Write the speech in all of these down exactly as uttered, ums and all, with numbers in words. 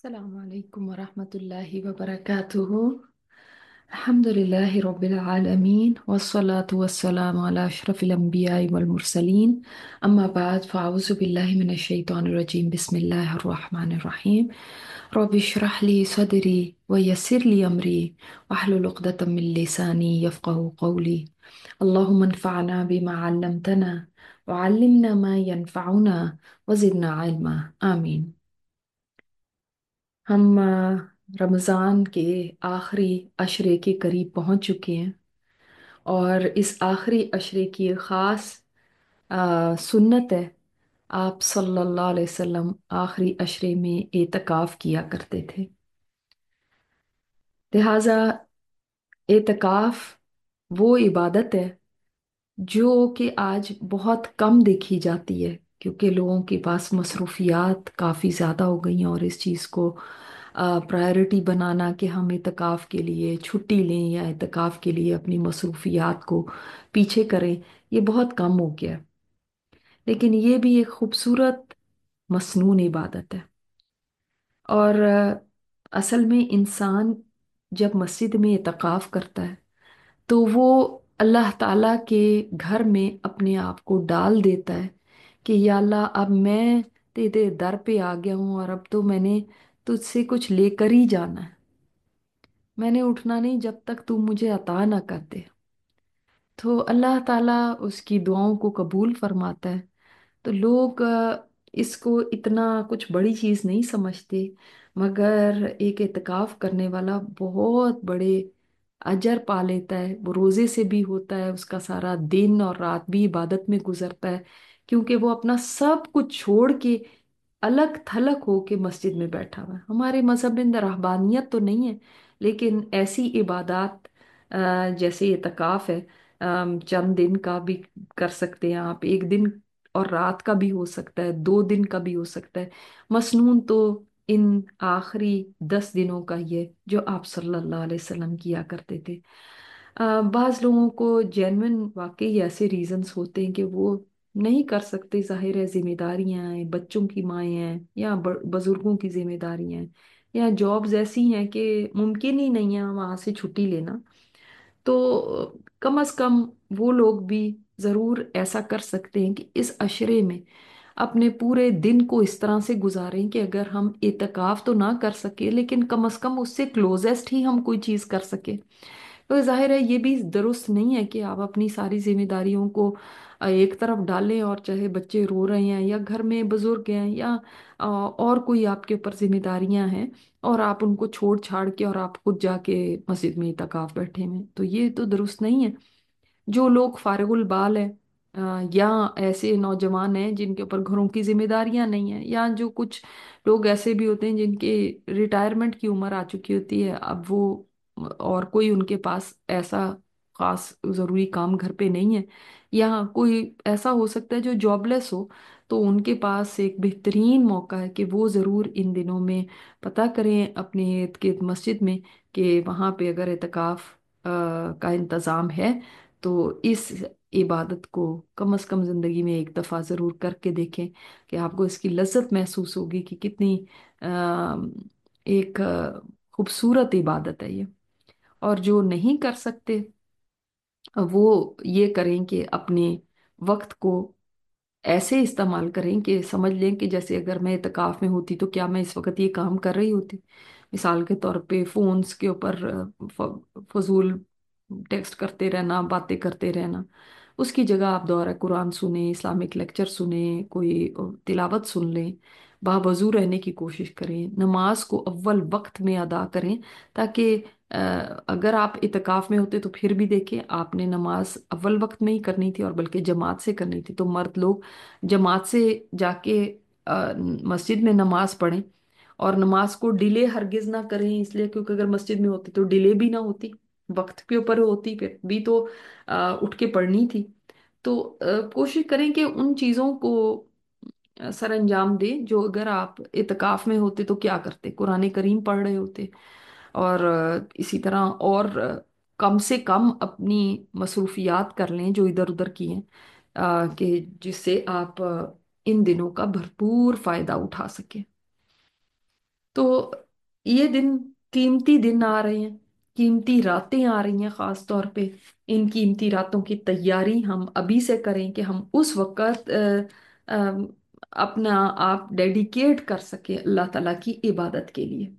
السلام عليكم ورحمة الله وبركاته. الحمد لله رب العالمين والصلاة والسلام على أشرف الأنبياء والمرسلين. أما بعد فأعوذ بالله من الشيطان الرجيم. بسم الله الرحمن الرحيم. رب اشرح لي صدري ويسر لي أمري واحلل عقدة من لساني يفقه قولي. اللهم انفعنا بما علمتنا وعلمنا ما ينفعنا وزدنا علما آمين. हम अ, रमज़ान के आखिरी अशरे के करीब पहुंच चुके हैं और इस आखिरी अशरे की एक ख़ास अ, सुन्नत है। आप सल्लल्लाहु अलैहि वसल्लम आखिरी अशरे में एतकाफ़ किया करते थे। लिहाजा एतकाफ़ वो इबादत है जो कि आज बहुत कम देखी जाती है, क्योंकि लोगों के पास मसरूफियात काफ़ी ज़्यादा हो गई हैं और इस चीज़ को प्रायोरिटी बनाना कि हम इतकाफ़ के लिए छुट्टी लें या इतकाफ़ के लिए अपनी मसरूफियात को पीछे करें, ये बहुत कम हो गया है। लेकिन ये भी एक खूबसूरत मसनून इबादत है। और अ, असल में इंसान जब मस्जिद में इतकाफ़ करता है तो वो अल्लाह ताला के घर में अपने आप को डाल देता है कि या अल्लाह, अब मैं तेरे दर पे आ गया हूँ और अब तो मैंने तुझसे कुछ लेकर ही जाना है। मैंने उठना नहीं जब तक तू मुझे अता ना कर दे। तो अल्लाह ताला उसकी दुआओं को कबूल फरमाता है। तो लोग अ, इसको इतना कुछ बड़ी चीज़ नहीं समझते, मगर एक इत्काफ करने वाला बहुत बड़े अजर पा लेता है। वो रोज़े से भी होता है, उसका सारा दिन और रात भी इबादत में गुजरता है, क्योंकि वो अपना सब कुछ छोड़ के अलग थलग होके मस्जिद में बैठा हुआ है। हमारे मजहब में रहबानियत तो नहीं है, लेकिन ऐसी इबादत अ, जैसे इत्काफ है, अम, चंद दिन का भी कर सकते हैं आप, एक दिन और रात का भी हो सकता है, दो दिन का भी हो सकता है। मसनून तो इन आखिरी दस दिनों का ही है जो आप सल्लल्लाहु अलैहि वसल्लम किया करते थे। आ, बाज लोगों को जेन्युइन वाकई ऐसे रीजंस होते हैं कि वो नहीं कर सकते। जाहिर है, जिम्मेदारियां हैं, बच्चों की माएँ हैं या ब- बुजुर्गों की जिम्मेदारियां हैं या जॉब्स ऐसी हैं कि मुमकिन ही नहीं है वहां से छुट्टी लेना। तो कम से कम वो लोग भी जरूर ऐसा कर सकते हैं कि इस अशरे में अपने पूरे दिन को इस तरह से गुजारें कि अगर हम एतकाफ तो ना कर सके, लेकिन कम से कम उससे क्लोजेस्ट ही हम कोई चीज़ कर सके। तो जाहिर है ये भी दुरुस्त नहीं है कि आप अपनी सारी जिम्मेदारियों को अ, एक तरफ डालें, और चाहे बच्चे रो रहे हैं या घर में बुजुर्ग हैं या अ, और कोई आपके ऊपर जिम्मेदारियां हैं, और आप उनको छोड़ छाड़ के और आप खुद जाके मस्जिद में इतकाफ बैठे हैं, तो ये तो दुरुस्त नहीं है। जो लोग फारिगुल बाल हैं, अ, या ऐसे नौजवान हैं जिनके ऊपर घरों की जिम्मेदारियां नहीं है, या जो कुछ लोग ऐसे भी होते हैं जिनके रिटायरमेंट की उम्र आ चुकी होती है, अब वो और कोई उनके पास ऐसा खास जरूरी काम घर पे नहीं है, या कोई ऐसा हो सकता है जो जॉबलेस हो, तो उनके पास एक बेहतरीन मौका है कि वो ज़रूर इन दिनों में पता करें अपने इर्द गिर्द मस्जिद में कि वहाँ पे अगर एतकाफ अ, का इंतज़ाम है, तो इस इबादत को कम से कम ज़िंदगी में एक दफ़ा ज़रूर करके देखें कि आपको इसकी लज्जत महसूस होगी कि कितनी अ, एक अ, खूबसूरत इबादत है ये। और जो नहीं कर सकते वो ये करें कि अपने वक्त को ऐसे इस्तेमाल करें कि समझ लें कि जैसे अगर मैं इतकाफ में होती तो क्या मैं इस वक्त ये काम कर रही होती। मिसाल के तौर पे फोन्स के ऊपर अ, फ- फजूल टेक्स्ट करते रहना, बातें करते रहना, उसकी जगह आप दोबारा कुरान सुने, इस्लामिक लेक्चर सुने, कोई अ, तिलावत सुन लें, बावजू रहने की कोशिश करें, नमाज को अव्वल वक्त में अदा करें, ताकि अ, अगर आप इतकाफ में होते तो फिर भी देखें, आपने नमाज अव्वल वक्त में ही करनी थी और बल्कि जमात से करनी थी, तो मर्द लोग जमात से जाके अ, मस्जिद में नमाज पढ़ें और नमाज को डिले हरगिज ना करें, इसलिए क्योंकि अगर मस्जिद में होती तो डिले भी ना होती, वक्त के ऊपर होती, फिर भी तो अ, उठ के पढ़नी थी। तो अ, कोशिश करें कि उन चीज़ों को अ, सर अंजाम दें जो अगर आप इतकाफ में होते तो क्या करते, कुरान करीम पढ़ रहे होते, और अ, इसी तरह और अ, कम से कम अपनी मसरूफियात कर लें जो इधर उधर की हैं, अ, कि जिससे आप अ, इन दिनों का भरपूर फायदा उठा सकें। تو یہ دن، قیمتی دن آ رہے ہیں، قیمتی راتیں آ رہی ہیں خاص طور پہ۔ ان قیمتی راتوں کی تیاری ہم ابھی سے کریں کہ ہم اس وقت آ، آ، اپنا آپ ڈیڈیکیٹ کر سکیں اللہ تعالیٰ کی عبادت کے لیے۔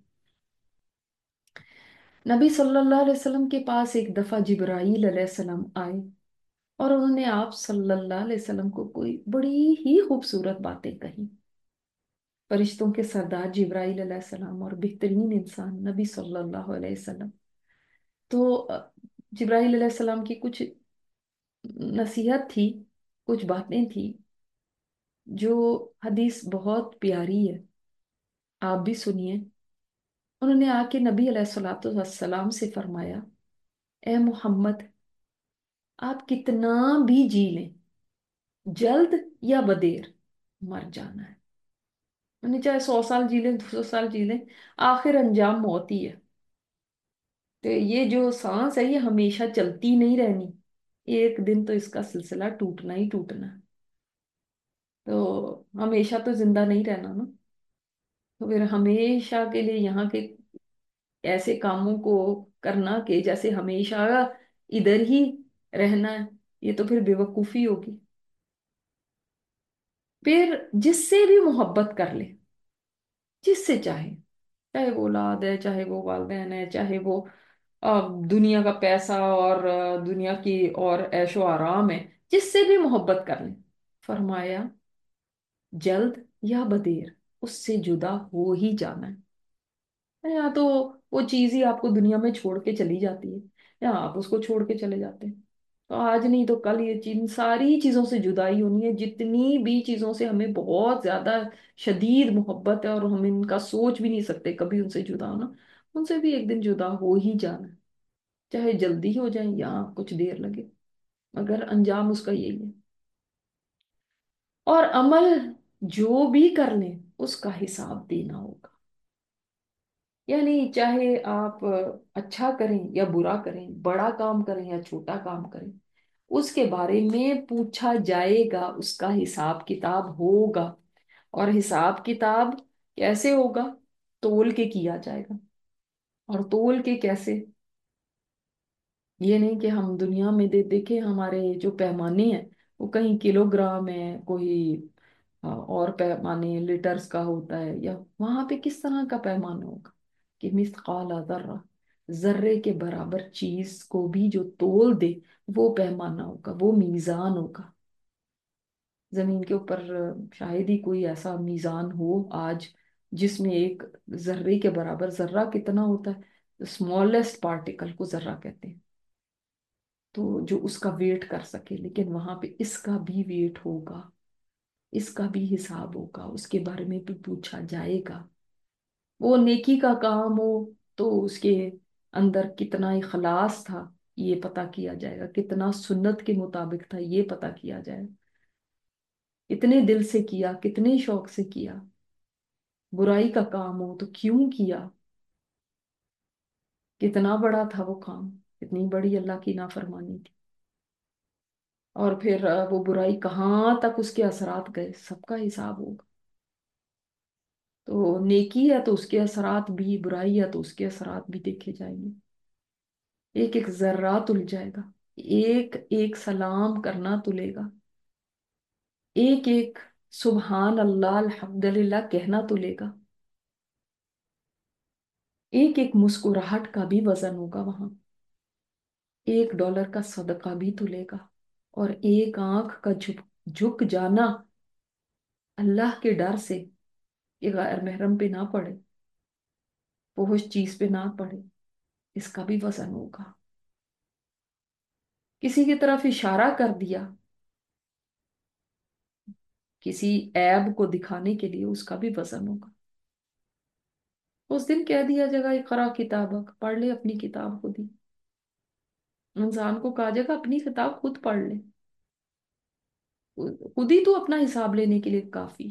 نبی صلی اللہ علیہ وسلم کے پاس ایک دفعہ جبرائیل علیہ السلام آئے، اور انہوں نے آپ صلی اللہ علیہ وسلم کو کوئی بڑی ہی خوبصورت باتیں کہیں۔ فرشتوں کے سردار جبرائیل علیہ السلام اور بہترین انسان نبی صلی اللہ علیہ وسلم، تو آ، جبرائیل علیہ السلام کی کچھ نصیحت تھی، کچھ باتیں تھی جو حدیث بہت پیاری ہے، آپ بھی سنیے۔ انہوں نے آ کے نبی علیہ الصلوۃ والسلام سے فرمایا، اے محمد، آپ کتنا بھی جی لیں، جلد یا بدیر مر جانا ہے۔ یعنی چاہے سو سال جی لیں، دو سو سال جی لیں، آخر انجام موت ہی ہے۔ تو یہ جو سانس ہے یہ ہمیشہ چلتی نہیں رہنی، ایک دن تو اس کا سلسلہ ٹوٹنا ہی ٹوٹنا ہے۔ تو ہمیشہ تو زندہ نہیں رہنا نا، تو پھر ہمیشہ کے لیے یہاں کے ایسے کاموں کو کرنا کہ جیسے ہمیشہ ادھر ہی رہنا ہے، یہ تو پھر بے وقوفی ہوگی۔ پھر جس سے بھی محبت کر لے، جس سے چاہے، چاہے وہ اولاد ہے، چاہے وہ والدین ہے، چاہے وہ آ، دنیا کا پیسہ اور آ، دنیا کی اور عیش و آرام ہے، جس سے بھی محبت کر لیں، فرمایا جلد یا بدیر اس سے جدا ہو ہی جانا ہے۔ یا تو وہ چیز ہی آپ کو دنیا میں چھوڑ کے چلی جاتی ہے، یا آپ اس کو چھوڑ کے چلے جاتے ہیں۔ تو آج نہیں تو کل یہ چیز، ساری چیزوں سے جدائی ہونی ہے، جتنی بھی چیزوں سے ہمیں بہت زیادہ شدید محبت ہے اور ہم ان کا سوچ بھی نہیں سکتے کبھی ان سے جدا ہونا، ان سے بھی ایک دن جدا ہو ہی جانا ہے، چاہے جلدی ہو جائیں یا کچھ دیر لگے، مگر انجام اس کا یہی ہے۔ اور عمل جو بھی کر لیں اس کا حساب دینا ہوگا، یعنی چاہے آپ اچھا کریں یا برا کریں، بڑا کام کریں یا چھوٹا کام کریں، اس کے بارے میں پوچھا جائے گا، اس کا حساب کتاب ہوگا۔ اور حساب کتاب کیسے ہوگا؟ تول کے کیا جائے گا۔ اور تول کے کیسے؟ یہ نہیں کہ ہم دنیا میں دے دیکھیں ہمارے جو پیمانے ہیں وہ کہیں کلو گرام ہے، کوئی آ، اور پیمانے لیٹرز کا ہوتا ہے، یا وہاں پہ کس طرح کا پیمانہ ہوگا کہ مثقال ذرہ، ذرے کے برابر چیز کو بھی جو تول دے وہ پیمانہ ہوگا، وہ میزان ہوگا۔ زمین کے اوپر آ، شاید ہی کوئی ایسا میزان ہو آج جس میں ایک ذرے کے برابر، ذرہ کتنا ہوتا ہے؟ اسمالسٹ پارٹیکل کو ذرہ کہتے ہیں، تو جو اس کا ویٹ کر سکے، لیکن وہاں پہ اس کا بھی ویٹ ہوگا، اس کا بھی حساب ہوگا، اس کے بارے میں بھی پوچھا جائے گا۔ وہ نیکی کا کام ہو تو اس کے اندر کتنا اخلاص تھا یہ پتہ کیا جائے گا، کتنا سنت کے مطابق تھا یہ پتہ کیا جائے گا، کتنے دل سے کیا، کتنے شوق سے کیا۔ برائی کا کام ہو تو کیوں کیا، کتنا بڑا تھا وہ کام، کتنی بڑی اللہ کی نافرمانی تھی، اور پھر آ، وہ برائی کہاں تک اس کے اثرات گئے، سب کا حساب ہوگا۔ تو نیکی ہے تو اس کے اثرات بھی، برائی ہے تو اس کے اثرات بھی دیکھے جائیں گے۔ ایک ایک ذرہ تل جائے گا، ایک ایک سلام کرنا تلے گا، ایک ایک سبحان اللہ الحمدللہ کہنا تلے گا، ایک ایک مسکراہٹ کا بھی وزن ہوگا وہاں، ایک ڈالر کا صدقہ بھی تلے گا، اور ایک آنکھ کا جھک جھک جانا اللہ کے ڈر سے کہ غیر محرم پہ نہ پڑے، فحش چیز پہ نہ پڑے، اس کا بھی وزن ہوگا۔ کسی کی طرف اشارہ کر دیا کسی عیب کو دکھانے کے لیے، اس کا بھی وزن ہوگا۔ اس دن کہہ دیا جائے گا اقرا کتابک، پڑھ لے اپنی کتاب خود ہی، انسان کو کہا جائے گا اپنی کتاب خود پڑھ لے، خود ہی تو اپنا حساب لینے کے لیے کافی۔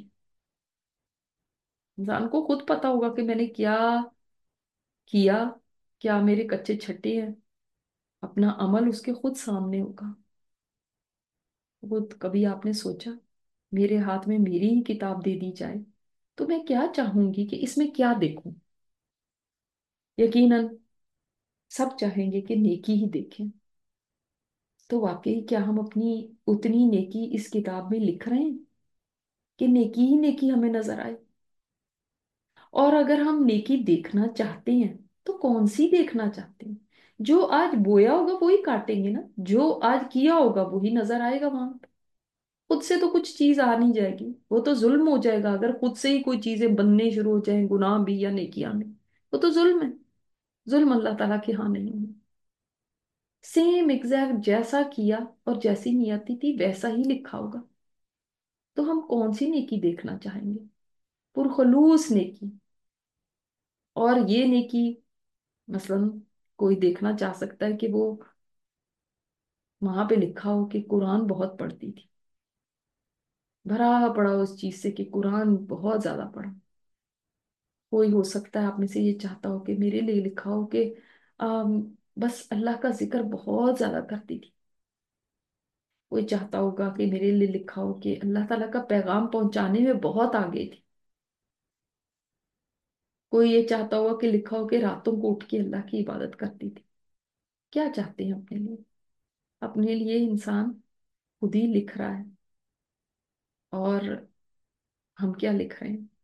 انسان کو خود پتا ہوگا کہ میں نے کیا کیا، کیا میرے کچے چھٹے ہیں، اپنا عمل اس کے خود سامنے ہوگا۔ خود کبھی آپ نے سوچا میرے ہاتھ میں میری ہی کتاب دے دی جائے तो मैं क्या चाहूंगी कि इसमें क्या देखूं। यकीनन सब चाहेंगे कि नेकी ही देखें। तो वाकई क्या हम अपनी उतनी नेकी इस किताब में लिख रहे हैं कि नेकी ही नेकी हमें नजर आए? और अगर हम नेकी देखना चाहते हैं तो कौन सी देखना चाहते हैं? जो आज बोया होगा वही काटेंगे ना, जो आज किया होगा वही नजर आएगा वहां पे। खुद से तो कुछ चीज आ नहीं जाएगी, वो तो जुल्म हो जाएगा अगर खुद से ही कोई चीजें बनने शुरू हो जाए, गुनाह भी या नेकियां भी। वो तो जुल्म है। जुल्म अल्लाह ताला के यहाँ नहीं है। सेम एग्जैक्ट जैसा किया और जैसी नियति थी वैसा ही लिखा होगा। तो हम कौन सी नेकी देखना चाहेंगे? पुरखलूस नेकी। और ये नेकी, मसलन कोई देखना चाह सकता है कि वो वहां पे लिखा हो कि कुरान बहुत पढ़ती थी, भरा पड़ा उस चीज से कि कुरान बहुत ज्यादा पढ़ा। कोई हो सकता है आप में से ये चाहता हो कि मेरे लिए लिखा हो कि अम, बस अल्लाह का जिक्र बहुत ज्यादा करती थी। कोई चाहता होगा कि मेरे लिए लिखा हो कि अल्लाह ताला का पैगाम पहुंचाने में बहुत आगे थी। कोई ये चाहता होगा कि लिखा हो कि रातों को उठ के अल्लाह की इबादत करती थी। क्या चाहते हैं अपने लिए? अपने लिए इंसान खुद ही लिख रहा है। और हम क्या लिख रहे हैं?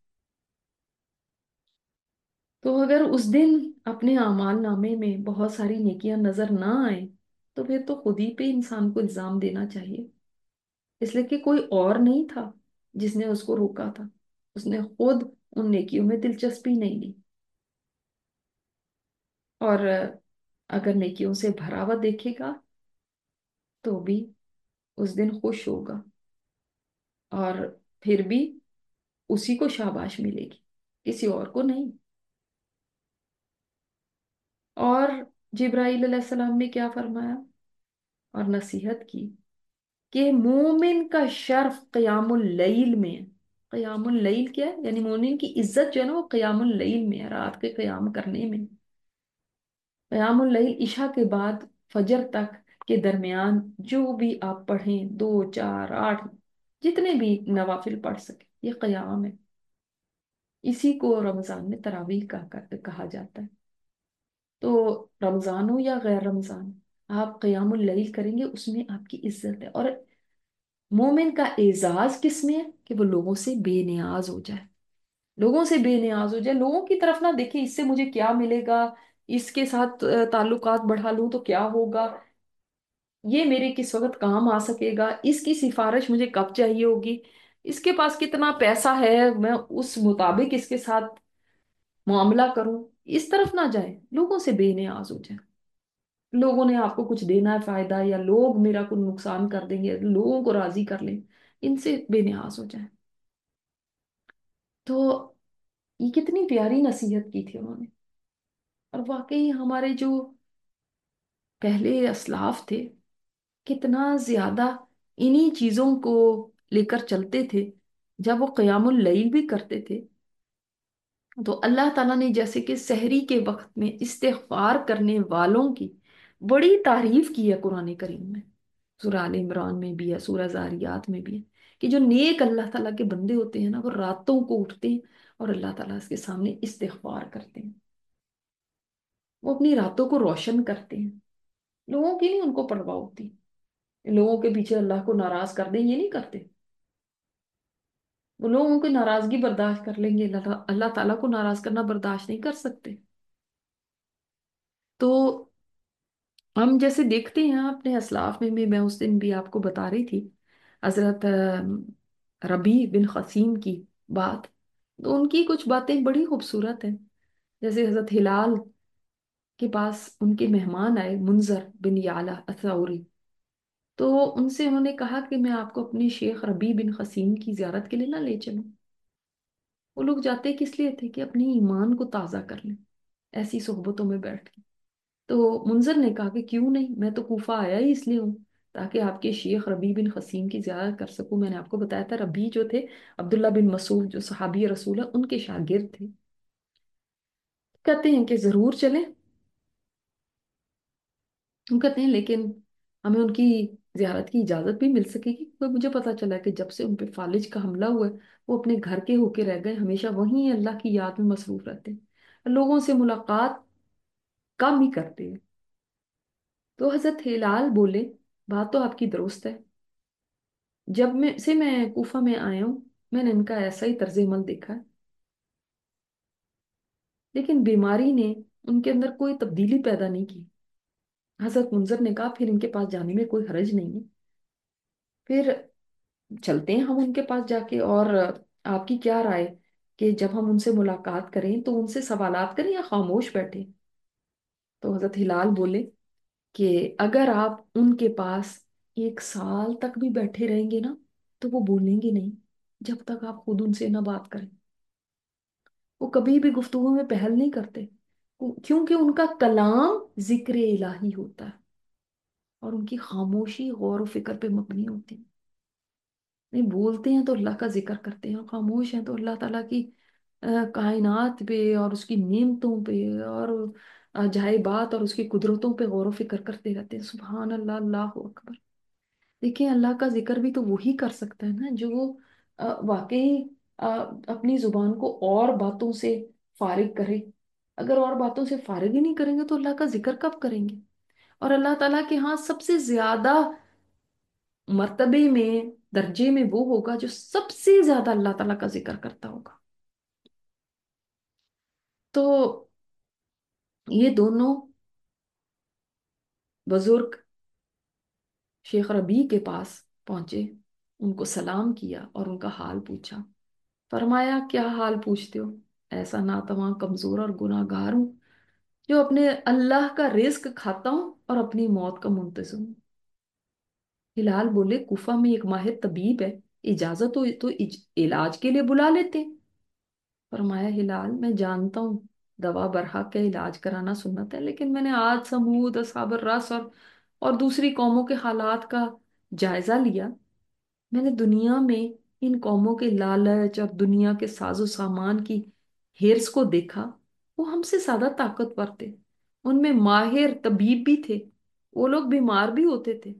तो अगर उस दिन अपने आमाल नामे में बहुत सारी नेकियां नजर ना आए तो फिर तो खुद ही पे इंसान को इल्जाम देना चाहिए। इसलिए कि कोई और नहीं था जिसने उसको रोका था। उसने खुद उन नेकियों में दिलचस्पी नहीं ली। और अगर नेकियों से भरा हुआ देखेगा तो भी उस दिन खुश होगा। और फिर भी उसी को शाबाश मिलेगी, किसी और को नहीं। और जिब्राइल अलैहिस्सलाम ने क्या फरमाया और नसीहत की कि मोमिन का शर्फ क़यामुल लैल में है। क़यामुल लैल क्या है? यानी मोमिन की इज्जत जो है ना वो क़यामुल लैल में है, रात के क़याम करने में। क़यामुल लैल इशा के बाद फजर तक के दरमियान जो भी आप पढ़ें, दो चार आठ जितने भी नवाफिल पढ़ सके, ये क़याम है। इसी को रमजान में तरावीह का का- कहा जाता है। तो रमजान हो या गैर रमजान, आप क़यामुल लैल करेंगे उसमें आपकी इज्जत है। और मोमिन का एजाज किस में है कि वो लोगों से बेनियाज हो जाए। लोगों से बेनियाज हो जाए, लोगों की तरफ ना देखे इससे मुझे क्या मिलेगा, इसके साथ अ, ताल्लुकात बढ़ा लूं तो क्या होगा, ये मेरे किस वक्त काम आ सकेगा, इसकी सिफारिश मुझे कब चाहिए होगी, इसके पास कितना पैसा है, मैं उस मुताबिक इसके साथ मामला करूं। इस तरफ ना जाए, लोगों से बेनियाज हो जाए। लोगों ने आपको कुछ देना है फायदा, या लोग मेरा कुछ नुकसान कर देंगे, लोगों को राजी कर लें, इनसे बेनियाज हो जाए। तो ये कितनी प्यारी नसीहत की थी उन्होंने। और वाकई हमारे जो पहले असलाफ थे कितना ज्यादा इन्हीं चीजों को लेकर चलते थे। जब वो क़यामुल लैल भी करते थे तो अल्लाह ताला ने जैसे कि सहरी के वक्त में इस्तिग़फ़ार करने वालों की बड़ी तारीफ की है कुरान करीम में। सूरह आल इमरान में भी है, सूरह ज़ारियात में भी है कि जो नेक अल्लाह ताला के बंदे होते हैं ना वो रातों को उठते हैं और अल्लाह ताला के सामने इस्तिग़फ़ार करते हैं। वो अपनी रातों को रोशन करते हैं। लोगों की नहीं उनको परवाह होती, लोगों के पीछे अल्लाह को नाराज कर दें ये नहीं करते। वो लोगों की नाराजगी बर्दाश्त कर लेंगे, अल्लाह अल्लाह ताला को नाराज करना बर्दाश्त नहीं कर सकते। तो हम जैसे देखते हैं अपने असलाफ में भी, मैं उस दिन भी आपको बता रही थी हजरत अ, रबी बिन खसीम की बात। तो उनकी कुछ बातें बड़ी खूबसूरत हैं। जैसे हजरत हिलाल के पास उनके मेहमान आए, मुंजर बिन याला अथौरी। तो उनसे उन्होंने कहा कि मैं आपको अपने शेख रबी बिन खसीम की जियारत के लिए ना ले चलूं। वो लोग जाते किस लिए थे कि अपनी ईमान को ताज़ा कर लें ऐसी सोहबतों में बैठ के। तो मुंजर ने कहा कि क्यों नहीं, मैं तो कूफा आया ही इसलिए हूँ ताकि आपके शेख रबी बिन खसीम की जियारत कर सकूं। मैंने आपको बताया था रबी जो थे अब्दुल्ला बिन मसूद जो सहाबी रसूल है उनके शागिर्द थे। कहते हैं कि जरूर चलें। हम कहते हैं लेकिन हमें उनकी زیارت کی اجازت بھی مل سکے گی، کیونکہ مجھے پتا چلا کہ جب سے ان پہ فالج کا حملہ ہوا ہے وہ اپنے گھر کے ہو کے رہ گئے، ہمیشہ وہیں اللہ کی یاد میں مصروف رہتے ہیں، لوگوں سے ملاقات کم ہی کرتے ہیں۔ تو حضرت ہلال بولے بات تو آپ کی درست ہے، جب میں سے میں کوفہ میں آیا ہوں میں نے ان کا ایسا ہی طرز عمل دیکھا ہے، لیکن بیماری نے ان کے اندر کوئی تبدیلی پیدا نہیں کی۔ حضرت منظر نے کہا پھر ان کے پاس جانے میں کوئی حرج نہیں ہے، پھر چلتے ہیں ہم ان کے پاس جا کے، اور آپ کی کیا رائے کہ جب ہم ان سے ملاقات کریں تو ان سے سوالات کریں یا خاموش بیٹھیں؟ تو حضرت ہلال بولے کہ اگر آپ ان کے پاس ایک سال تک بھی بیٹھے رہیں گے نا تو وہ بولیں گے نہیں، جب تک آپ خود ان سے نہ بات کریں۔ وہ کبھی بھی گفتگو میں پہل نہیں کرتے، کیونکہ ان کا کلام ذکر الہی ہوتا ہے اور ان کی خاموشی غور و فکر پہ مبنی ہوتی ہے۔ نہیں، بولتے ہیں تو اللہ کا ذکر کرتے ہیں، اور خاموش ہیں تو اللہ تعالیٰ کی آ، کائنات پہ اور اس کی نعمتوں پہ اور عجائبات اور اس کی قدرتوں پہ غور و فکر کرتے رہتے ہیں۔ سبحان اللہ، اللہ اکبر۔ دیکھیں، اللہ کا ذکر بھی تو وہی کر سکتا ہے نا جو آ، واقعی آ، اپنی زبان کو اور باتوں سے فارغ کرے۔ اگر اور باتوں سے فارغ ہی نہیں کریں گے تو اللہ کا ذکر کب کریں گے؟ اور اللہ تعالیٰ کے ہاں سب سے زیادہ مرتبے میں، درجے میں وہ ہوگا جو سب سے زیادہ اللہ تعالیٰ کا ذکر کرتا ہوگا۔ تو یہ دونوں بزرگ شیخ ربیع کے پاس پہنچے، ان کو سلام کیا اور ان کا حال پوچھا۔ فرمایا کیا حال پوچھتے ہو؟ ایسا ناتواں، کمزور اور گناہ گار ہوں جو اپنے اللہ کا رزق کھاتا ہوں اور اپنی موت کا منتظر ہوں۔ ہلال بولے کوفہ میں ایک ماہر طبیب ہے، اجازت ہو تو اج- علاج کے لیے بلا لیتے۔ فرمایا ہلال میں جانتا ہوں دوا برحق کا علاج کرانا سنت ہے، لیکن میں نے آج سمود، اصحاب الرس اور اور دوسری قوموں کے حالات کا جائزہ لیا۔ میں نے دنیا میں ان قوموں کے لالچ اور دنیا کے ساز و سامان کی ہرس کو دیکھا۔ وہ ہم سے زیادہ طاقتور تھے، ان میں ماہر طبیب بھی تھے، وہ لوگ بیمار بھی ہوتے تھے،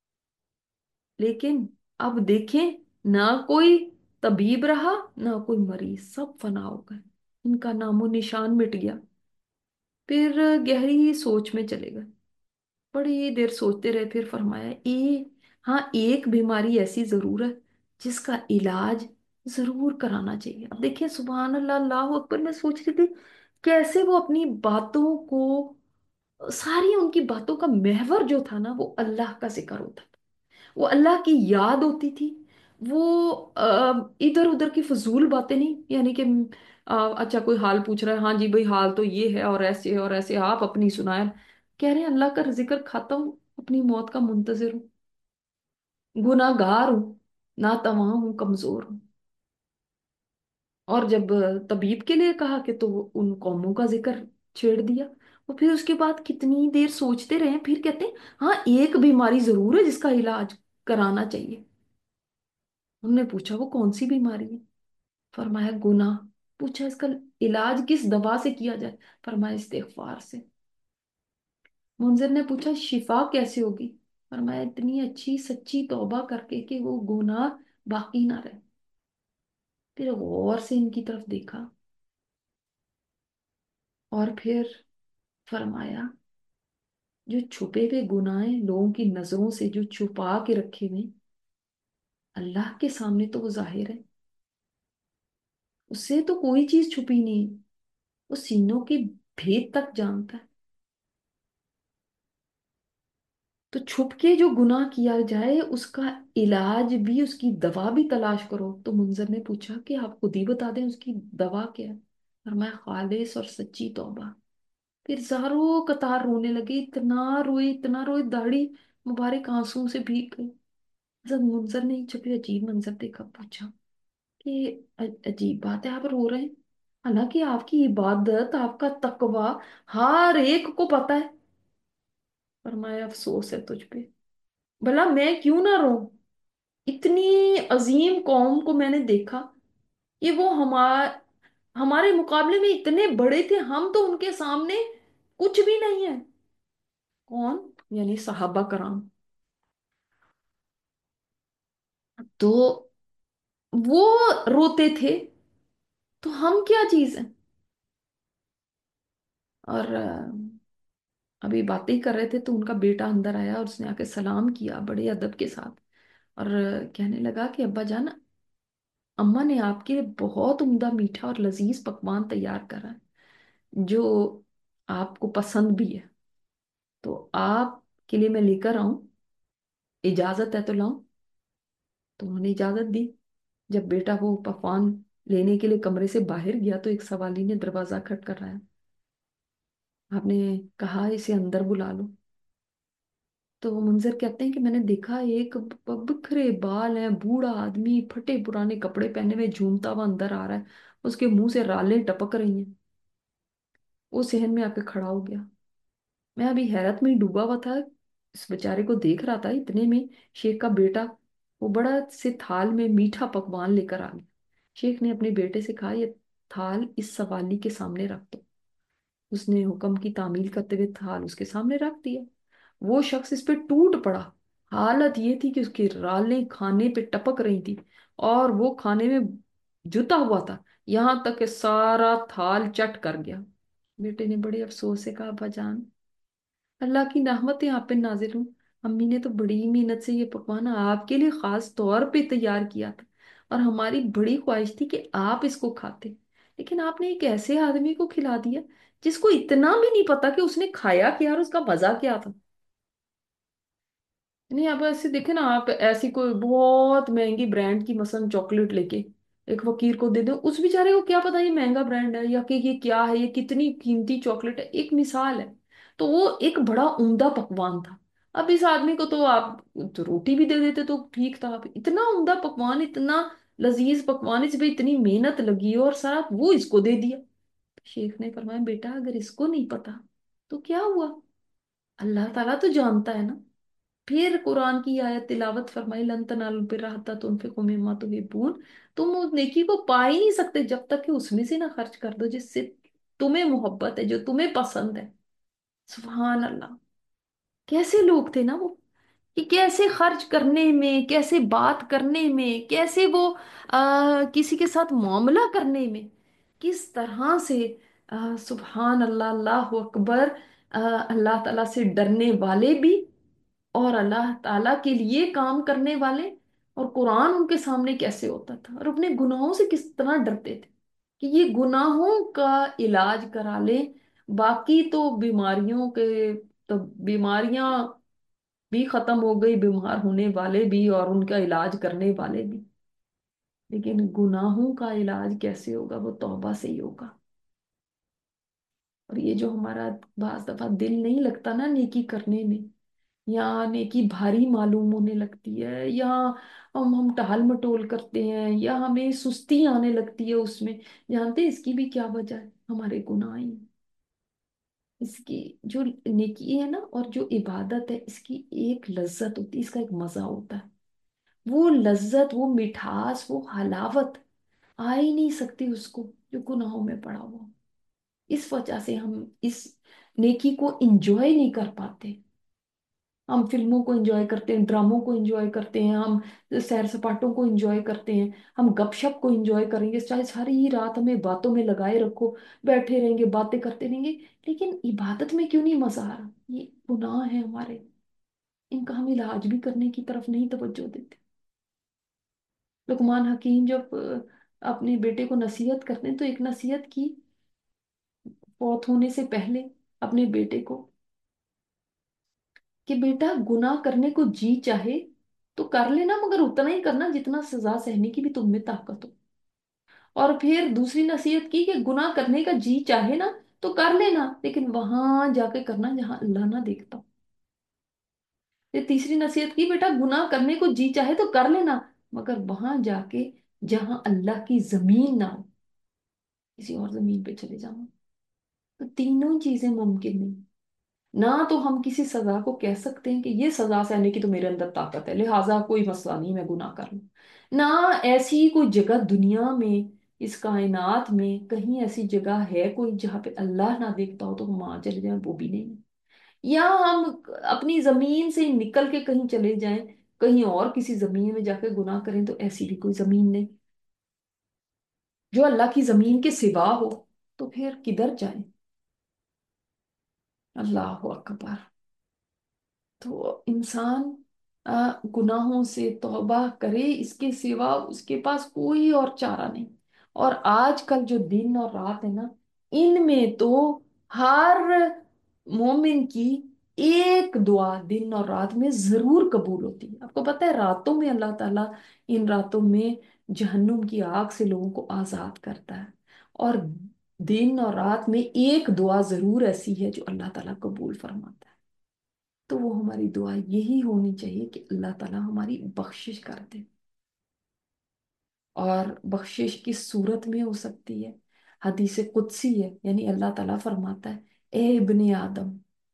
لیکن اب دیکھیں نہ کوئی طبیب رہا نہ کوئی مریض، سب فنا ہو گئے، ان کا نام و نشان مٹ گیا۔ پھر گہری سوچ میں چلے گئے، بڑی دیر سوچتے رہے، پھر فرمایا اے ہاں ایک بیماری ایسی ضرور ہے جس کا علاج ضرور کرانا چاہیے۔ اب دیکھیں سبحان اللہ، اللہ اکبر، میں سوچ رہی تھی کیسے وہ اپنی باتوں کو، ساری ان کی باتوں کا محور جو تھا نا وہ اللہ کا ذکر ہوتا تھا، وہ اللہ کی یاد ہوتی تھی، وہ ادھر ادھر کی فضول باتیں نہیں، یعنی کہ آ، اچھا کوئی حال پوچھ رہا ہے، ہاں جی بھائی حال تو یہ ہے اور ایسے اور ایسے، آپ اپنی سنائیں۔ کہہ رہے ہیں اللہ کا ذکر کھاتا ہوں، اپنی موت کا منتظر ہوں، گناہ گار ہوں، ناتواں ہوں، کمزور ہوں۔ اور جب طبیب کے لیے کہا کہ تو ان قوموں کا ذکر چھیڑ دیا۔ اور پھر اس کے بعد کتنی دیر سوچتے رہے، پھر کہتے ہیں ہاں ایک بیماری ضرور ہے جس کا علاج کرانا چاہیے۔ ہم نے پوچھا وہ کون سی بیماری ہے؟ فرمایا گناہ۔ پوچھا اس کا علاج کس دوا سے کیا جائے؟ فرمایا استغفار سے۔ منذر نے پوچھا شفا کیسے ہوگی؟ فرمایا اتنی اچھی سچی توبہ کر کے کہ وہ گناہ باقی نہ رہے۔ پھر غور سے ان کی طرف دیکھا اور پھر فرمایا جو چھپے ہوئے گناہ لوگوں کی نظروں سے جو چھپا کے رکھے ہوئے، اللہ کے سامنے تو وہ ظاہر ہے، اس سے تو کوئی چیز چھپی نہیں، وہ سینوں کے بھید تک جانتا ہے۔ تو چھپ کے جو گناہ کیا جائے اس کا علاج بھی، اس کی دوا بھی تلاش کرو۔ تو منظر نے پوچھا کہ آپ خود ہی بتا دیں اس کی دوا کیا ہے؟ فرمایا خالص اور سچی توبہ۔ پھر زاروں قطار رونے لگے، اتنا روئے اتنا روئے، داڑھی مبارک آنسوں سے بھیگ گئی۔ حضرت منظر نے جب یہ عجیب منظر دیکھا پوچھا کہ ع- عجیب بات ہے آپ رو رہے ہیں، حالانکہ آپ کی عبادت، آپ کا تقوی ہر ایک کو پتا ہے۔ فرمایا افسوس ہے تجھ پہ، بھلا میں کیوں نہ رو؟ اتنی عظیم قوم کو میں نے دیکھا کہ وہ ہمار ہمارے مقابلے میں اتنے بڑے تھے، ہم تو ان کے سامنے کچھ بھی نہیں ہے۔ کون؟ یعنی صحابہ کرام۔ तो वो रोते थे, तो हम क्या चीज हैं। और अ, अभी बातें ही कर रहे थे तो उनका बेटा अंदर आया और उसने आके सलाम किया बड़े अदब के साथ। और अ, कहने लगा कि अब्बा जान, अम्मा ने आपके लिए बहुत उम्दा मीठा और लजीज पकवान तैयार करा है, जो आपको पसंद भी है। तो आपके लिए मैं लेकर आऊं, इजाजत है तो लाऊं। तो उन्होंने इजाजत दी। जब बेटा वो पकवान लेने के लिए कमरे से बाहर गया तो एक सवाली ने दरवाजा खटखटाया। आपने कहा इसे अंदर बुला लो। तो वो मुंजर कहते हैं कि मैंने देखा एक ब- बिखरे बाल हैं, बूढ़ा आदमी फटे पुराने कपड़े पहने हुए झूमता हुआ अंदर आ रहा है। उसके मुंह से रालें टपक रही हैं। वो सहन में आके खड़ा हो गया। मैं अभी हैरत में ही डूबा हुआ था, इस बेचारे को देख रहा था। इतने में शेख का बेटा वो बड़ा से थाल में मीठा पकवान लेकर आ गया। शेख ने अपने बेटे से कहा, ये थाल इस सवाली के सामने रख दो। उसने हुक्म की तामील करते हुए थाल उसके सामने रख दिया। वो शख्स इस पे टूट पड़ा। हालत ये थी कि उसकी रालें खाने पे टपक रही थी और वो खाने में जुता हुआ था, यहां तक कि सारा थाल चट कर गया। बेटे ने बड़े अफसोस से कहा, अब्बाजान, अल्लाह की रहमतें आप पे नाजिल हूँ। अम्मी ने तो बड़ी मेहनत से ये पकवान आपके लिए खास तौर पे तैयार किया था, और हमारी बड़ी ख्वाहिश थी कि आप इसको खाते। लेकिन आपने एक ऐसे आदमी को खिला दिया जिसको इतना भी नहीं पता कि उसने खाया क्या और उसका मजा क्या था। नहीं, आप ऐसे देखे ना, आप ऐसी कोई बहुत महंगी ब्रांड की मसलन चॉकलेट लेके एक फकीर को दे दो, उस बेचारे को क्या पता ये महंगा ब्रांड है या कि ये क्या है, ये कितनी कीमती चॉकलेट है। एक मिसाल है। तो वो एक बड़ा उम्दा पकवान था। अब इस आदमी को तो आप तो रोटी भी दे देते तो ठीक था। अब इतना उम्दा पकवान, इतना लजीज पकवान, इस पे इतनी मेहनत लगी और सारा वो इसको दे दिया। शेख ने फरमाया, बेटा अगर इसको नहीं पता तो क्या हुआ, अल्लाह ताला तो जानता है ना। फिर कुरान की आयत तिलावत फरमाई, लन तनालुल बिर्रा हत्ता तुनफिकू मिम्मा तुहिब्बून। तुम उस नेकी को पा ही नहीं सकते जब तक कि उसमें से ना खर्च कर दो जिससे तुम्हें मोहब्बत है, जो तुम्हें पसंद है। सुभान अल्लाह। कैसे लोग थे ना वो, कि कैसे खर्च करने में, कैसे बात करने में, कैसे वो आ, किसी के साथ मामला करने में, किस तरह से आ, सुभान अल्लाह, अल्लाह अकबर। आ, अल्लाह ताला से डरने वाले भी और अल्लाह ताला के लिए काम करने वाले। और कुरान उनके सामने कैसे होता था और अपने गुनाहों से किस तरह डरते थे कि ये गुनाहों का इलाज करा ले, बाकी तो बीमारियों के, तो बीमारियां भी खत्म हो गई, बीमार होने वाले भी और उनका इलाज करने वाले भी। लेकिन गुनाहों का इलाज कैसे होगा, वो तौबा से ही होगा। और ये जो हमारा बाज दफा दिल नहीं लगता ना नेकी करने में, या नेकी भारी मालूम होने लगती है, या हम हम टाल मटोल करते हैं, या हमें सुस्ती आने लगती है उसमें, जानते हैं इसकी भी क्या वजह है, हमारे गुनाह ही हैं। इसकी जो नेकी है ना और जो इबादत है, इसकी एक लज्जत होती है, इसका एक मजा होता है। वो लज्जत, वो मिठास, वो हलावत आ ही नहीं सकती उसको जो गुनाहों में पड़ा हुआ हो। इस वजह से हम इस नेकी को इंजॉय नहीं कर पाते। हम फिल्मों को एंजॉय करते हैं, ड्रामों को एंजॉय करते हैं, हम सैर सपाटों को एंजॉय करते हैं, हम गपशप को एंजॉय करेंगे, चाहे सारी ही रात हमें बातों में लगाए रखो, बैठे रहेंगे बातें करते रहेंगे। लेकिन इबादत में क्यों नहीं मजा आ रहा, ये गुनाह है हमारे, इनका हम इलाज भी करने की तरफ नहीं तवज्जो देते। लुकमान हकीम जब अ, अपने बेटे को नसीहत करते हैं तो एक नसीहत की फौत होने से पहले अपने बेटे को, कि बेटा गुनाह करने को जी चाहे तो कर लेना, मगर उतना ही करना जितना सजा सहने की भी तुम में ताकत हो। और फिर दूसरी नसीहत की कि गुनाह करने का जी चाहे ना तो कर लेना, लेकिन वहां जाके करना जहां अल्लाह ना देखता हो। फिर तीसरी नसीहत की, बेटा गुनाह करने को जी चाहे तो कर लेना, मगर वहां जाके जहां अल्लाह की जमीन ना हो, किसी और जमीन पे चले जाना। तो तीनों चीजें मुमकिन नहीं। ना तो हम किसी सजा को कह सकते हैं कि ये सजा सहने की तो मेरे अंदर ताकत है लिहाजा कोई मसला नहीं, मैं गुनाह कर लूं। ना ऐसी कोई जगह दुनिया में, इस कायनात में कहीं ऐसी जगह है कोई जहाँ पे अल्लाह ना देखता हो तो हम वहां चले जाएं, वो भी नहीं। या हम अपनी जमीन से निकल के कहीं चले जाएं کہیں اور کسی زمین میں جا کے گناہ کریں تو ایسی بھی کوئی زمین نہیں جو اللہ کی زمین کے سوا ہو، تو پھر کدھر جائیں؟ اللہ اکبر. تو انسان آ، گناہوں سے توبہ کرے، اس کے سوا اس کے پاس کوئی اور چارہ نہیں. اور آج کل جو دن اور رات ہے نا، ان میں تو ہر مومن کی ایک دعا دن اور رات میں ضرور قبول ہوتی ہے. آپ کو پتہ ہے راتوں میں اللہ تعالیٰ، ان راتوں میں جہنم کی آگ سے لوگوں کو آزاد کرتا ہے. اور دن اور رات میں ایک دعا ضرور ایسی ہے جو اللہ تعالیٰ قبول فرماتا ہے. تو وہ ہماری دعا یہی ہونی چاہیے کہ اللہ تعالیٰ ہماری بخشش کر دے. اور بخشش کس صورت میں ہو سکتی ہے؟ حدیث قدسی ہے، یعنی اللہ تعالیٰ فرماتا ہے، اے ابن آدم،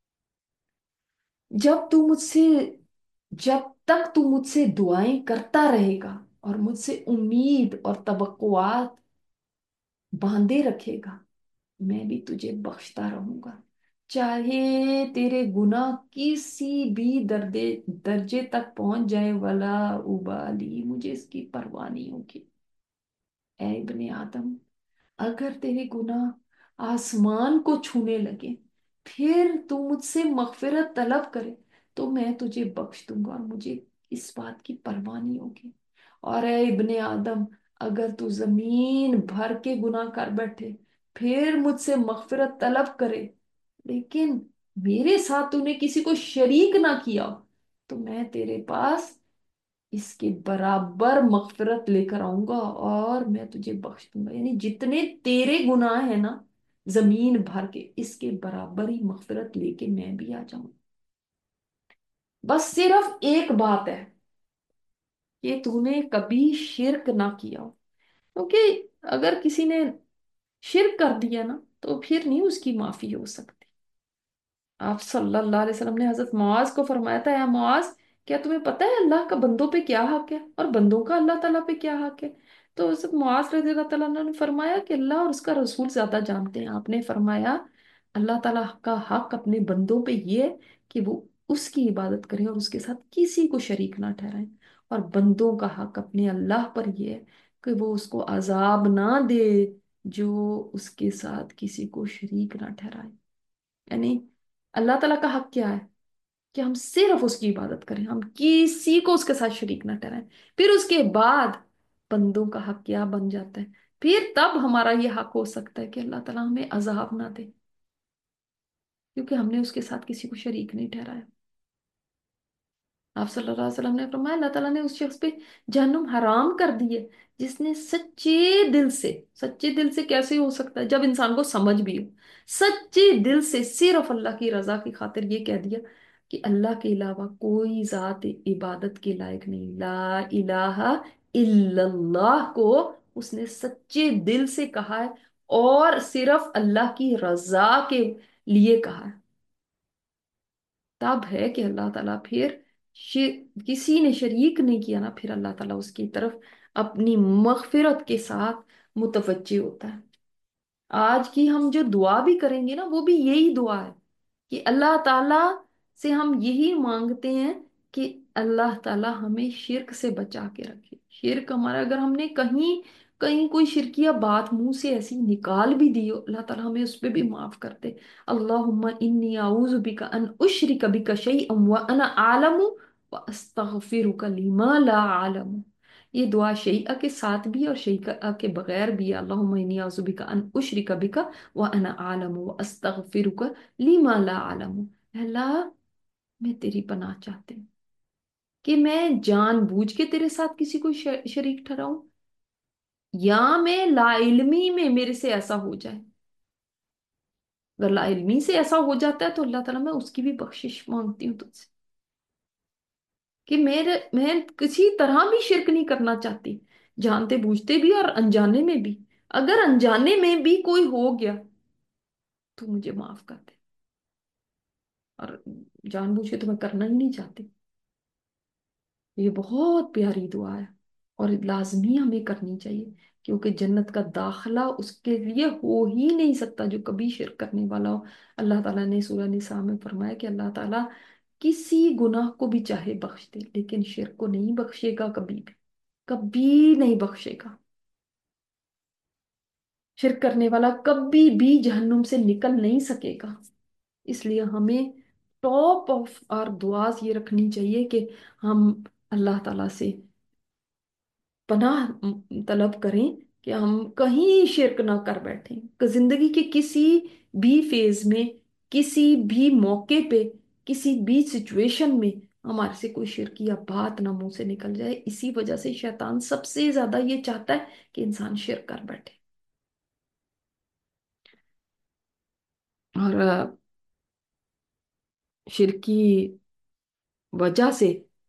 جب تو مجھ سے جب تک تو مجھ سے دعائیں کرتا رہے گا اور مجھ سے امید اور توقعات باندھے رکھے گا، میں بھی تجھے بخشتا رہوں گا. چاہے تیرے گناہ کسی بھی دردے درجے تک پہنچ جائے، ولا ابالی، مجھے اس کی پرواہ نہیں ہوگی. اے ابن آدم، اگر تیرے گناہ آسمان کو چھونے لگے، پھر تو مجھ سے مغفرت طلب کرے تو میں تجھے بخش دوں گا اور مجھے اس بات کی پرواہ نہیں ہوگی. اور اے ابن آدم، اگر تو زمین بھر کے گناہ کر بیٹھے، پھر مجھ سے مغفرت طلب کرے، لیکن میرے ساتھ تو نے کسی کو شریک نہ کیا ہو، تو میں تیرے پاس اس کے برابر مغفرت لے کر آؤں گا اور میں تجھے بخش دوں گا. یعنی جتنے تیرے گناہ ہیں نا زمین بھر کے، اس کے برابر ہی مغفرت لے کے میں بھی آ جاؤں. بس صرف ایک بات ہے کہ تو نے کبھی شرک نہ کیا ہو. کیونکہ اگر کسی نے شرک کر دیا نا تو پھر نہیں اس کی معافی ہو سکتی. آپ صلی اللہ علیہ وسلم نے حضرت معاذ کو فرمایا تھا، یا معاذ، کیا تمہیں پتہ ہے اللہ کا بندوں پہ کیا حق ہے اور بندوں کا اللہ تعالیٰ پہ کیا حق ہے؟ تو حضرت معاذ رضی اللہ تعالیٰ عنہ نے فرمایا کہ اللہ اور اس کا رسول زیادہ جانتے ہیں. آپ نے فرمایا اللہ تعالیٰ کا حق اپنے بندوں پہ یہ ہے کہ وہ اس کی عبادت کریں اور اس کے ساتھ کسی کو شریک نہ ٹھہرائیں. اور بندوں کا حق اپنے اللہ پر یہ ہے کہ وہ اس کو عذاب نہ دے جو اس کے ساتھ کسی کو شریک نہ ٹھہرائے. یعنی اللہ تعالیٰ کا حق کیا ہے؟ کہ ہم صرف اس کی عبادت کریں، ہم کسی کو اس کے ساتھ شریک نہ ٹھہرائیں. پھر اس کے بعد بندوں کا حق کیا بن جاتا ہے؟ پھر تب ہمارا یہ حق ہو سکتا ہے کہ اللہ تعالیٰ ہمیں عذاب نہ دے، کیونکہ ہم نے اس کے ساتھ کسی کو شریک نہیں ٹھہرایا. آپ صلی اللہ علیہ وسلم نے فرمایا اللہ تعالیٰ نے اس شخص پہ جہنم حرام کر دی ہے جس نے سچے دل سے، سچے دل سے کیسے ہو سکتا ہے جب انسان کو سمجھ بھی ہو، سچے دل سے صرف اللہ کی رضا کی خاطر یہ کہہ دیا کہ اللہ کے علاوہ کوئی ذات عبادت کے لائق نہیں، لا الہ الا اللہ کو اس نے سچے دل سے کہا ہے اور صرف اللہ کی رضا کے لیے کہا ہے. تب ہے کہ اللہ تعالیٰ پھر ش- کسی نے شریک نہیں کیا نا، پھر اللہ تعالیٰ اس کی طرف اپنی مغفرت کے ساتھ متوجہ ہوتا ہے. آج کی ہم جو دعا بھی کریں گے نا، وہ بھی یہی دعا ہے کہ اللہ تعالیٰ سے ہم یہی مانگتے ہیں کہ اللہ تعالیٰ ہمیں شرک سے بچا کے رکھے. شرک ہمارا، اگر ہم نے کہیں کہیں کوئی شرکیہ بات منہ سے ایسی نکال بھی دی ہو، اللہ تعالیٰ ہمیں اس پہ بھی معاف کر دے. اللہم انی اعوذ بک ان اشرک بک شیئا وانا اعلم واستغفرک لما لا اعلم. یہ دعا شیعہ کے ساتھ بھی اور شیعہ کے بغیر بھی ہے. اللہم انی اعوذ بک ان اشرک بک وانا اعلم واستغفرک لما لا اعلم. اے اللہ، میں تیری پناہ چاہتی ہوں کہ میں جان بوجھ کے تیرے ساتھ کسی کو ش- شریک ٹھہراؤں، یا میں لا علمی میں میرے سے ایسا ہو جائے. اگر لا علمی سے ایسا ہو جاتا ہے تو اللہ تعالیٰ میں اس کی بھی بخشش مانگتی ہوں تجھ سے کہ میرے میں کسی طرح بھی شرک نہیں کرنا چاہتی، جانتے بوجھتے بھی اور انجانے میں بھی. اگر انجانے میں بھی کوئی ہو گیا تو مجھے معاف کر دے، اور جان بوجھ کے تو میں کرنا ہی نہیں چاہتی. یہ بہت پیاری دعا ہے اور لازمی ہمیں کرنی چاہیے، کیونکہ جنت کا داخلہ اس کے لیے ہو ہی نہیں سکتا جو کبھی شرک کرنے والا ہو. اللہ تعالیٰ نے سورہ نساء میں فرمایا کہ اللہ تعالیٰ किसी गुनाह को भी चाहे बख्श दे, लेकिन शिर्क को नहीं बख्शेगा कभी भी, कभी नहीं बख्शेगा। शिर्क करने वाला कभी भी जहन्नुम से निकल नहीं सकेगा। इसलिए हमें टॉप ऑफ आवर दुआस ये रखनी चाहिए कि हम अल्लाह ताला से पनाह तलब करें कि हम कहीं शिरक ना कर बैठें, कि जिंदगी के किसी भी फेज में, किसी भी मौके पे, किसी भी सिचुएशन में हमारे से कोई शिरक या बात ना मुंह से निकल जाए। इसी वजह से शैतान सबसे ज्यादा ये चाहता है कि इंसान शिरक कर बैठे। और अ, शिरक की वजह से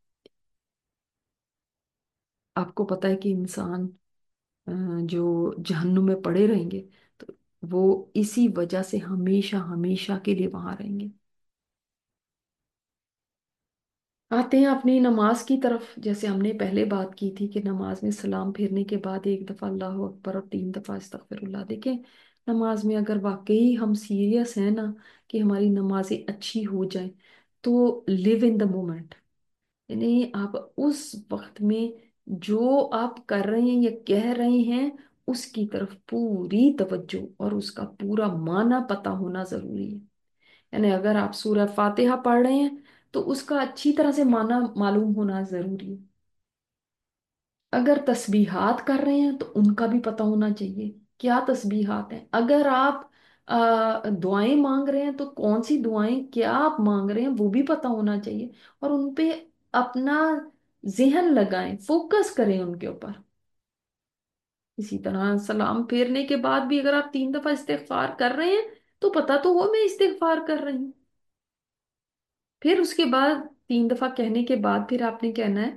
आपको पता है कि इंसान अ, जो जहन्नुम में पड़े रहेंगे, तो वो इसी वजह से हमेशा हमेशा के लिए वहां रहेंगे। आते हैं अपनी नमाज की तरफ। जैसे हमने पहले बात की थी कि नमाज में सलाम फेरने के बाद एक दफा अल्लाह अकबर और तीन दफा अस्तगफिरुल्लाह। देखें, नमाज में अगर वाकई हम सीरियस हैं ना कि हमारी नमाजें अच्छी हो जाएं, तो लिव इन द मोमेंट। यानी आप उस वक्त में जो आप कर रहे हैं या कह रहे हैं, उसकी तरफ पूरी तवज्जो और उसका पूरा माना पता होना जरूरी है। यानी अगर आप सूरह फातिहा पढ़ रहे हैं, तो उसका अच्छी तरह से माना मालूम होना जरूरी है। अगर तस्बीहात कर रहे हैं तो उनका भी पता होना चाहिए क्या तस्बीहात हैं। अगर आप आ, दुआएं मांग रहे हैं तो कौन सी दुआएं क्या आप मांग रहे हैं वो भी पता होना चाहिए। और उन पे अपना जहन लगाएं, फोकस करें उनके ऊपर। इसी तरह सलाम फेरने के बाद भी अगर आप तीन दफा इस्तिगफार कर रहे हैं, तो पता तो हो मैं इस्तिगफार कर रही हूँ। फिर उसके बाद तीन दफा कहने के बाद फिर आपने कहना है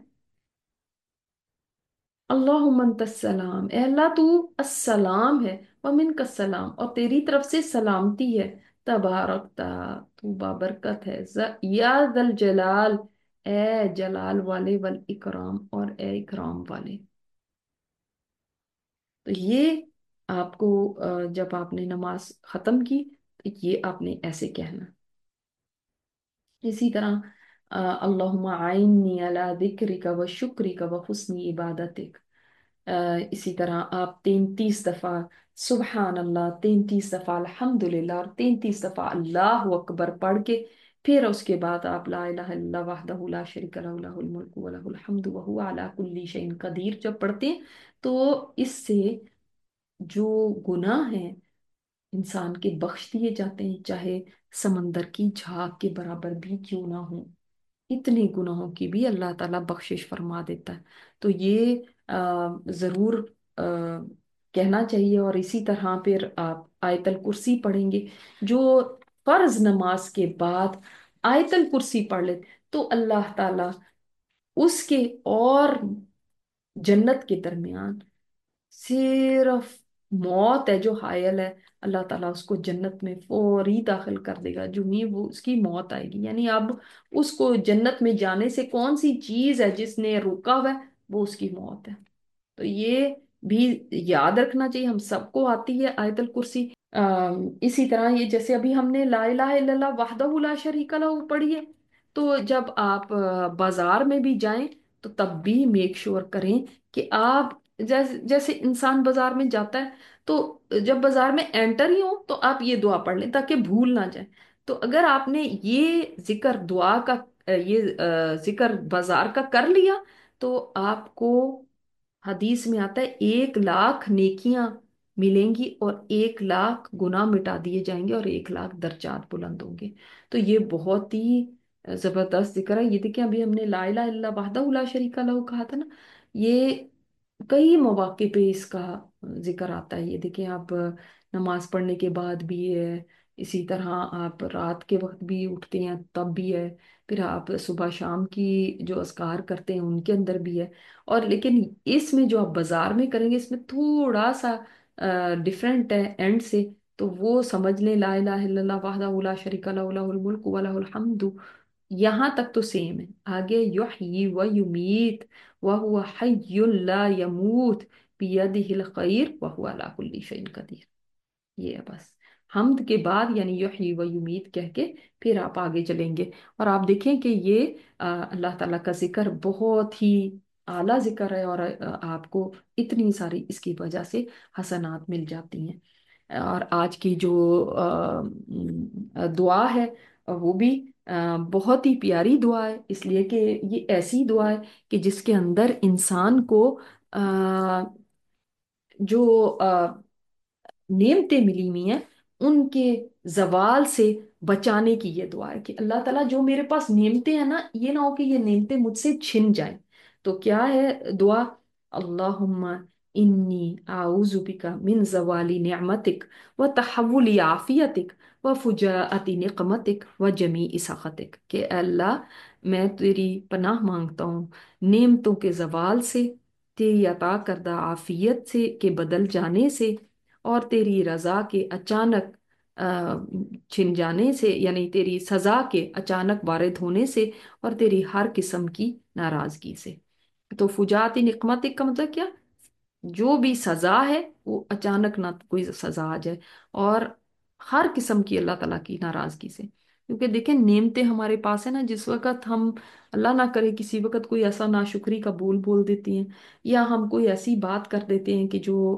अल्लाहुम्मा सलाम, ए अल्लाह तू अस्सलाम है, व मिनका सलाम, और तेरी तरफ से सलामती है। तबारकता, तू बाबरकत है, ज- या दल जलाल, ए जलाल वाले, वल इकराम, और ए इकराम वाले। तो ये आपको अ, जब आपने नमाज खत्म की, तो ये आपने ऐसे कहना। इसी तरह अल्लाहुम्मा आइन्नी अला दिक्रिका व शुक्रिका व हुस्नी इबादतिक। अ, इसी तरह आप तैंतीस दफा सुबहान अल्लाह, तैंतीस दफा अल्हम्दुलिल्लाह, और तैंतीस दफा अल्लाह अकबर पढ़ के फिर उसके बाद आप ला इलाहा इल्लल्लाह वहदहु ला शरीका लहु लहुल मुल्कु व लहुल हम्दु व हुवा अला कुल्ली शैइन कदीर जब पढ़ते हैं, तो इससे जो गुनाह हैं इंसान के बख्श दिए जाते हैं, चाहे समंदर की झाग के बराबर भी क्यों ना हो। इतने गुनाहों की भी अल्लाह ताला बख्शिश फरमा देता है। तो ये आ, जरूर आ, कहना चाहिए। और इसी तरह फिर आप आयतल कुर्सी पढ़ेंगे। जो फर्ज नमाज के बाद आयतल कुर्सी पढ़ ले, तो अल्लाह ताला उसके और जन्नत के दरमियान सिर्फ मौत है जो हायल है, अल्लाह ताला उसको जन्नत में फौरी दाखिल कर देगा जो ही वो उसकी मौत आएगी। यानी अब उसको जन्नत में जाने से कौन सी चीज है जिसने रोका हुआ है, वो उसकी मौत है। तो ये भी याद रखना चाहिए। हम सबको आती है आयतल कुर्सी। अम, इसी तरह ये जैसे अभी हमने ला इलाहा इल्लल्लाह वहदहु ला शरीका लहू पढ़ी है, तो जब आप अ, बाजार में भी जाएं, तो तब भी मेक श्योर करें कि आप जैसे जैसे इंसान बाजार में जाता है, तो जब बाजार में एंटर ही हो तो आप ये दुआ पढ़ लें ताकि भूल ना जाए। तो अगर आपने ये जिक्र दुआ का अ, ये अ, जिक्र बाजार का कर लिया, तो आपको हदीस में आता है एक लाख नेकियां मिलेंगी और एक लाख गुनाह मिटा दिए जाएंगे और एक लाख दर्जात बुलंद होंगे। तो ये बहुत ही जबरदस्त जिक्र है। ये देखिए, अभी हमने ला इलाहा इल्लल्लाह वहदहु ला शरीका लहू कहा था ना, ये कई मौके पे इसका जिक्र आता है। ये देखिए, आप नमाज पढ़ने के बाद भी है, इसी तरह आप रात के वक्त भी उठते हैं तब भी है, फिर आप सुबह शाम की जो अज़कार करते हैं उनके अंदर भी है। और लेकिन इसमें जो आप बाजार में करेंगे, इसमें थोड़ा सा डिफरेंट है एंड से। तो वो समझ लें, ला इलाहा इल्लल्लाह वहदहु ला शरीका लहू लहुल मुल्कु व लहुल हम्दु, यहाँ तक तो सेम है। आगे युहयी व युमीत व हुवा हय्युन ला यमूत बियदिहिल खैर व हुवा अला कुल्ली शैइन कदीर। یہ ہے بس، حمد کے بعد یعنی یحیی و یمیت کہہ کے پھر آپ آگے چلیں گے، اور آپ دیکھیں کہ یہ آ، اللہ تعالیٰ کا ذکر بہت ہی اعلیٰ ذکر ہے، اور آ، آپ کو اتنی ساری اس کی وجہ سے حسنات مل جاتی ہیں۔ اور آج کی جو آ، م، دعا ہے وہ بھی آ، بہت ہی پیاری دعا ہے، اس لیے کہ یہ ایسی دعا ہے کہ جس کے اندر انسان کو آ، جو نعمتیں ملی ہوئی ہیں ان کے زوال سے بچانے کی یہ دعا ہے، کہ اللہ تعالیٰ جو میرے پاس نعمتیں ہیں نا، یہ نہ ہو کہ یہ نعمتیں مجھ سے چھن جائیں۔ تو کیا ہے دعا؟ اللہم انی اعوذ بک من زوال نعمتک و تحول عافیتک و فجاءت نقمتک و جمیع سخطک، کہ اے اللہ میں تیری پناہ مانگتا ہوں نعمتوں کے زوال سے، تیری عطا کردہ عافیت سے کے بدل جانے سے، اور تیری رضا کے اچانک آ، چھن جانے سے، یعنی تیری سزا کے اچانک وارد ہونے سے، اور تیری ہر قسم کی ناراضگی سے۔ تو فجاعتی نقمتک کا مطلب کیا؟ جو بھی سزا ہے وہ اچانک نہ کوئی سزا آ جائے، اور ہر قسم کی اللہ تعالیٰ کی ناراضگی سے، کیونکہ دیکھیں نعمتیں ہمارے پاس ہے نا، جس وقت ہم اللہ نہ کرے کسی وقت کوئی ایسا ناشکری کا بول بول دیتی ہیں، یا ہم کوئی ایسی بات کر دیتے ہیں کہ جو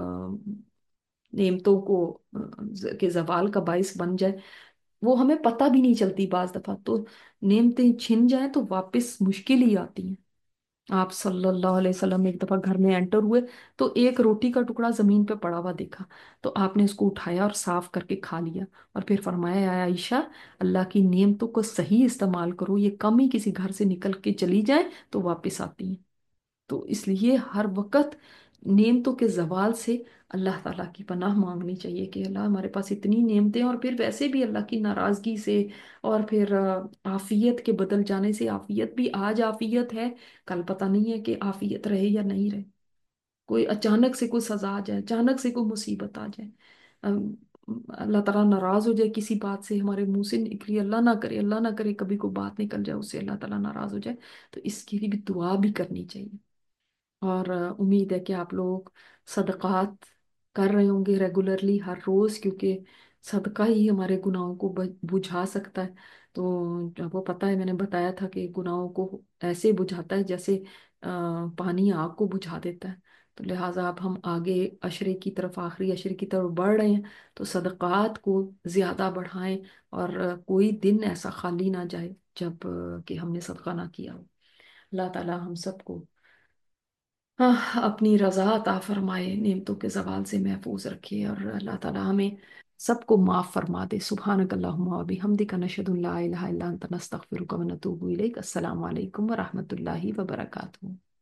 نعمتوں کو آ، کے زوال کا باعث بن جائے، وہ ہمیں پتہ بھی نہیں چلتی بعض دفعہ، تو نعمتیں چھن جائیں تو واپس مشکل ہی آتی ہیں۔ آپ صلی اللہ علیہ وسلم ایک دفعہ گھر میں انٹر ہوئے تو ایک روٹی کا ٹکڑا زمین پہ پڑا ہوا دیکھا، تو آپ نے اس کو اٹھایا اور صاف کر کے کھا لیا، اور پھر فرمایا یا عائشہ اللہ کی نعمتوں کو صحیح استعمال کرو، یہ کم ہی کسی گھر سے نکل کے چلی جائیں تو واپس آتی ہیں۔ تو اس لیے ہر وقت نعمتوں کے زوال سے اللہ تعالیٰ کی پناہ مانگنی چاہیے، کہ اللہ ہمارے پاس اتنی نعمتیں، اور پھر ویسے بھی اللہ کی ناراضگی سے، اور پھر آ، عافیت کے بدل جانے سے، عافیت بھی آج عافیت ہے، کل پتہ نہیں ہے کہ عافیت رہے یا نہیں رہے، کوئی اچانک سے کوئی سزا آ جائے، اچانک سے کوئی مصیبت آ جائے، ام، اللہ تعالیٰ ناراض ہو جائے کسی بات سے، ہمارے منہ سے نکلی، اللہ نہ کرے اللہ نہ کرے کبھی کوئی بات نکل جائے اس سے اللہ تعالیٰ ناراض ہو جائے، تو اس کے لیے بھی دعا بھی کرنی چاہیے۔ اور آ، امید ہے کہ آپ لوگ صدقات کر رہے ہوں گے ریگولرلی ہر روز، کیونکہ صدقہ ہی ہمارے گناہوں کو بج- بجھا سکتا ہے۔ تو آپ کو پتہ ہے میں نے بتایا تھا کہ گناہوں کو ایسے بجھاتا ہے جیسے آ، پانی آگ کو بجھا دیتا ہے۔ تو لہٰذا اب ہم آگے عشرے کی طرف، آخری عشرے کی طرف بڑھ رہے ہیں، تو صدقات کو زیادہ بڑھائیں، اور آ، کوئی دن ایسا خالی نہ جائے جب آ، کہ ہم نے صدقہ نہ کیا ہو۔ اللہ تعالیٰ ہم سب کو آہ، اپنی رضا عطا فرمائے، نعمتوں کے زوال سے محفوظ رکھے، اور اللہ تعالیٰ ہمیں سب کو معاف فرما دے۔ سبحانک اللہم و بحمدک، نشہد ان لا الہ الا انت، نستغفرک و نتوب الیک۔ السلام علیکم ورحمۃ اللہ وبرکاتہ۔